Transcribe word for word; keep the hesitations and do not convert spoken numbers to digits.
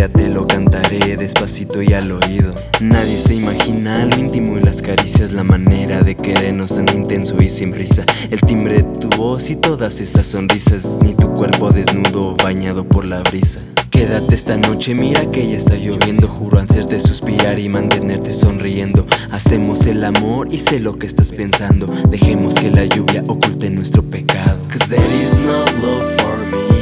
día te lo cantaré despacito y al oído. Nadie se imagina lo íntimo y las caricias, la manera de querernos tan intenso y sin prisa, el timbre de tu voz y todas esas sonrisas, ni tu cuerpo desnudo bañado por la brisa. Quédate esta noche, mira que ya está lloviendo, juro hacerte suspirar y mantenerte sonriendo. Hacemos el amor y sé lo que estás pensando, dejemos que la lluvia oculte nuestro pecado. Cause there is no love for me.